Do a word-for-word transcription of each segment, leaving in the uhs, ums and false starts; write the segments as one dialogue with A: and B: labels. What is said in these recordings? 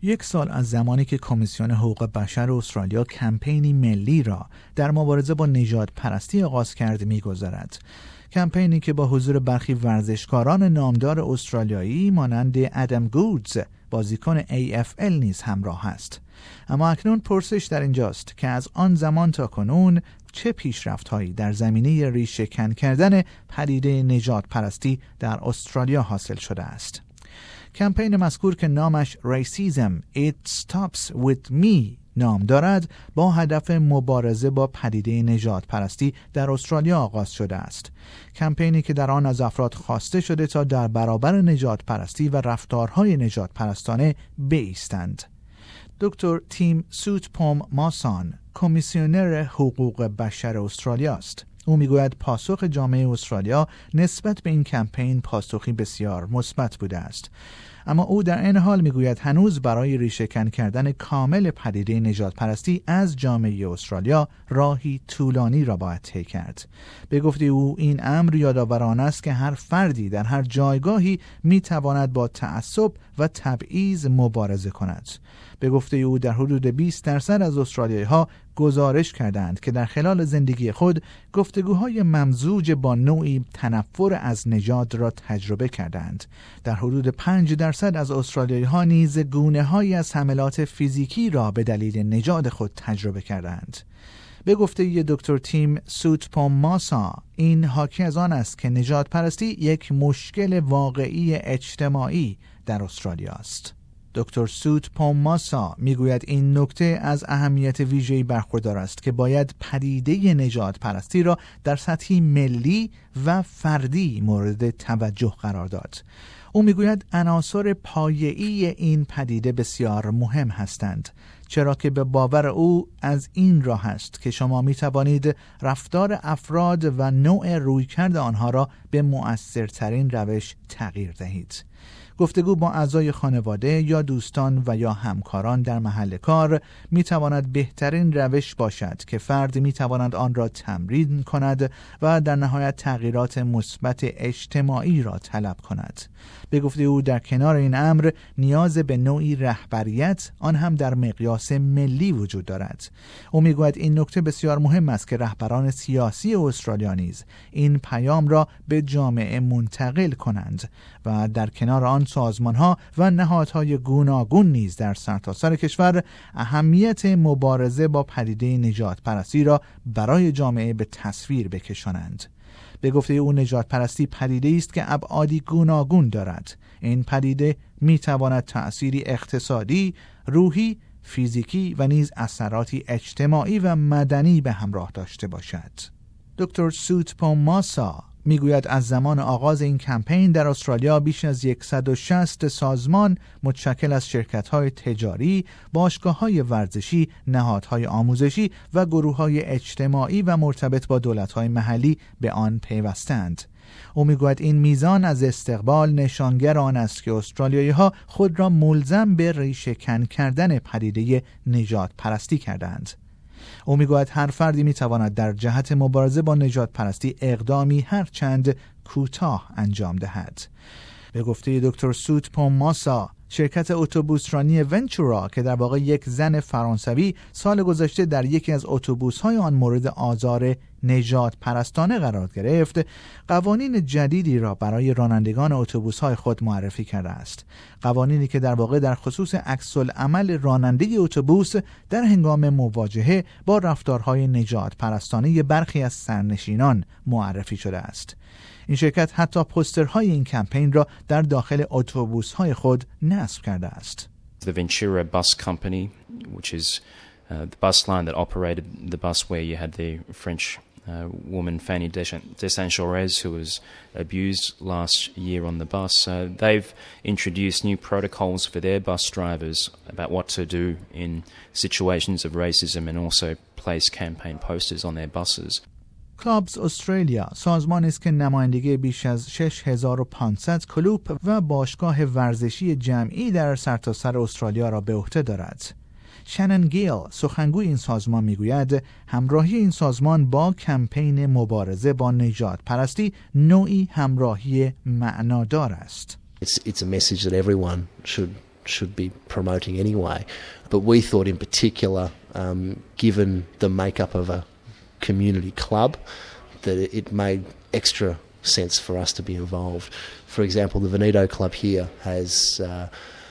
A: یک سال از زمانی که کمیسیون حقوق بشر استرالیا کمپینی ملی را در مبارزه با نژاد پرستی آغاز کرد می‌گذرد. کمپینی که با حضور برخی ورزشکاران نامدار استرالیایی مانند ادم گودز، بازیکن ای اف ال نیز همراه است. اما اکنون پرسش در اینجاست که از آن زمان تا کنون چه پیشرفت‌هایی در زمینه ریشه‌کن کردن پدیده نژاد پرستی در استرالیا حاصل شده است. کمپین مذکور که نامش Racism It Stops With Me نام دارد با هدف مبارزه با پدیده نژاد پرستی در استرالیا آغاز شده است. کمپینی که در آن از افراد خواسته شده تا در برابر نژاد پرستی و رفتارهای نژاد پرستانه بایستند. دکتر تیم سوتپوم ماسان، کمیسیونر حقوق بشر استرالیا است. او میگوید پاسخ جامعه استرالیا نسبت به این کمپین پاسخی بسیار مثبت بوده است. اما او در این حال میگوید هنوز برای ریشه‌کن کردن کامل پدیده نژاد پرستی از جامعه استرالیا راهی طولانی را باید طی کرد. به گفته او این امر یادآورانه است که هر فردی در هر جایگاهی میتواند با تعصب و تبعیض مبارزه کند. به گفته او در حدود بیست درصد از استرالیایی‌ها گزارش کردند که در خلال زندگی خود گفتگوهای ممزوج با نوعی تنفر از نژاد را تجربه کردند. در حدود پنج درصد از استرالیایی‌ها نیز گونه‌هایی از حملات فیزیکی را به دلیل نژاد خود تجربه کردند. به گفته دکتر تیم سوتپوم ماسا، این حاکی از آن است که نژاد پرستی یک مشکل واقعی اجتماعی در استرالیا است. دکتر سوتپوم ماسا میگوید این نکته از اهمیت ویژه‌ای برخوردار است که باید پدیده نژاد پرستی را در سطحی ملی و فردی مورد توجه قرار داد. او میگوید عناصر پایه‌ای این پدیده بسیار مهم هستند، چرا که به باور او از این راه است که شما می توانید رفتار افراد و نوع رویکرد آنها را به مؤثرترین روش تغییر دهید. گفتگو با اعضای خانواده یا دوستان و یا همکاران در محل کار می تواند بهترین روش باشد که فرد می تواند آن را تمرین کند و در نهایت تغییرات مثبت اجتماعی را طلب کند. به گفته او در کنار این امر نیاز به نوعی رهبریت، آن هم در مقیاس ملی وجود دارد. او میگوید این نکته بسیار مهم است که رهبران سیاسی استرالیا نیز این پیام را به جامعه منتقل کنند و در کنار آن سازمان‌ها و نهادهای گوناگون نیز در سرتاسر کشور اهمیت مبارزه با پدیده نژاد پرستی را برای جامعه به تصویر بکشانند. به گفته او نژاد پرستی پدیده است که ابعادی گوناگون دارد. این پدیده می تواند تأثیری اقتصادی، روحی، فیزیکی و نیز اثراتی اجتماعی و مدنی به همراه داشته باشد. دکتر سوتپوم ماسا میگوید از زمان آغاز این کمپین در استرالیا بیش از صد و شصت سازمان متشکل از شرکت‌های تجاری، باشگاه‌های ورزشی، نهادهای آموزشی و گروه‌های اجتماعی و مرتبط با دولت‌های محلی به آن پیوستند. او میگوید این میزان از استقبال نشانگر آن است که استرالیایی‌ها خود را ملزم به ریشه‌کن کردن پدیده نژاد پرستی کردند. او میگوید هر فردی میتواند در جهت مبارزه با نژاد پرستی اقدامی هر چند کوتاه انجام دهد. به گفته دکتر سوتپوم ماسا، شرکت اتوبوسرانی ونچورا که در واقع یک زن فرانسوی سال گذشته در یکی از اتوبوس‌های آن مورد آزار نژاد پرستانه قرار گرفت، قوانین جدیدی را برای رانندگان اتوبوس‌های خود معرفی کرده است. قوانینی که در واقع در خصوص عکس‌العمل راننده اتوبوس در هنگام مواجهه با رفتارهای نژاد پرستانه برخی از سرنشینان معرفی شده است. این شرکت حتی پوسترهای این کمپین را در داخل اتوبوس‌های خود نصب کرده است.
B: The Ventura Bus Company, which is uh, the bus line that operated the bus where you had the French uh, woman Fanny Desanchez who was abused last year on the bus. Uh, they've introduced new protocols for their bus drivers about what to do in situations of racism and also place campaign posters on their buses.
A: کلابز استرالیا سازمانی است که نمایندگی بیش از شش هزار و پانصد کلوب و باشگاه ورزشی جمعی در سرتاسر استرالیا را به عهده دارد. شنن گیل سخنگوی این سازمان میگوید همراهی این سازمان با کمپین مبارزه با نژاد پرستی نوعی همراهی معنادار است.
C: It's, it's a message that everyone should should be promoting anyway. But we thought in particular, um, given the makeup of a community club, that it made extra sense for us to be involved. For example, the Veneto Club here has uh,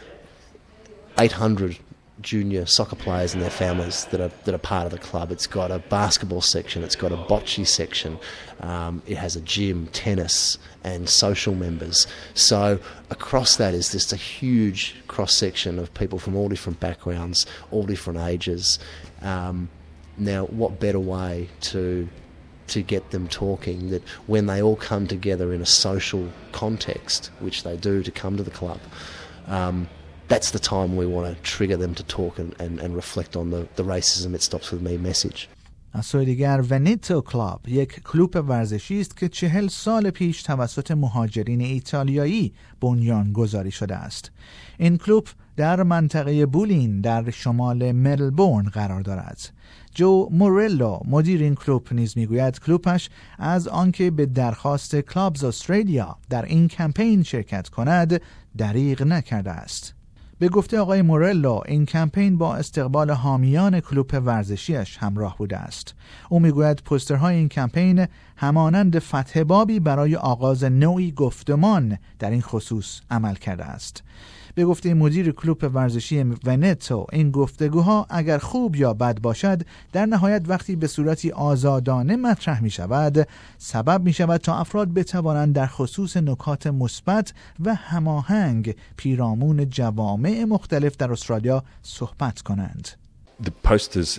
C: eight hundred junior soccer players and their families that are that are part of the club. It's got a basketball section, it's got a bocce section, um, it has a gym, tennis and social members. So across that is just a huge cross-section of people from all different backgrounds, all different ages. Um, now, what better way to to get them talking that when they all come together in a social context, which they do to come to the club, um, that's the time we want to trigger them to talk and, and, and reflect on the, the racism it stops with me message.
A: از سوی دیگر ونیتو کلاب یک کلوب ورزشی است که چهل سال پیش توسط مهاجرین ایتالیایی بنیان گذاری شده است. این کلوب در منطقه بولین در شمال ملبورن قرار دارد. جو مورلو مدیر این کلوب نیز میگوید کلوبش از آنکه به درخواست کلابز استرالیا در این کمپین شرکت کند دریغ نکرده است. به گفته آقای مورلو این کمپین با استقبال حامیان کلوب ورزشیش همراه بوده است. او میگوید پوسترهای این کمپین همانند فتح بابی برای آغاز نوعی گفتمان در این خصوص عمل کرده است. به گفته مدیر کلوب ورزشی ونتو این گفتگوها اگر خوب یا بد باشد در نهایت وقتی به صورتی آزادانه مطرح می شود سبب می شود تا افراد بتوانند در خصوص نکات مثبت و هماهنگ پیرامون جوامع مختلف در استرالیا صحبت کنند.
D: The posters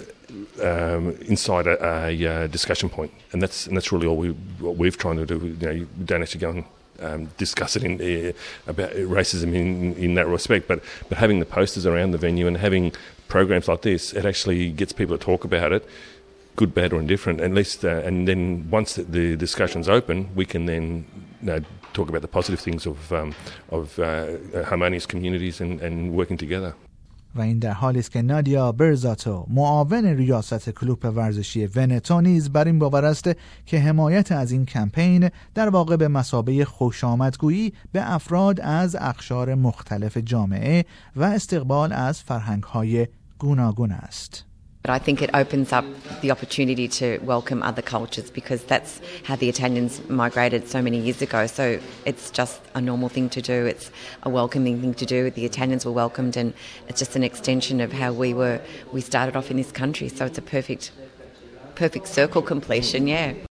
D: um, inside a, a, a discussion point, and that's and that's really all we what we've tried to do. You know, we don't actually go and um, discuss it in uh, about racism in in that respect, but but having the posters around the venue and having programs like this, it actually gets people to talk about it, good, bad, or indifferent. At least, uh, and then once the, the discussion's open, we can then you know, talk about the positive things of um, of uh, harmonious communities and, and working together.
A: و این در حالی است که نادیا برزاتو معاون ریاست کلوب ورزشی ونتو نیز بر این باور است که حمایت از این کمپین در واقع به مثابه خوشامدگویی به افراد از اقشار مختلف جامعه و استقبال از فرهنگ‌های گوناگون است.
E: But I think it opens up the opportunity to welcome other cultures because that's how the Italians migrated so many years ago. So it's just a normal thing to do. It's a welcoming thing to do. The Italians were welcomed and it's just an extension of how we were, we started off in this country. So it's a perfect, perfect circle completion, yeah.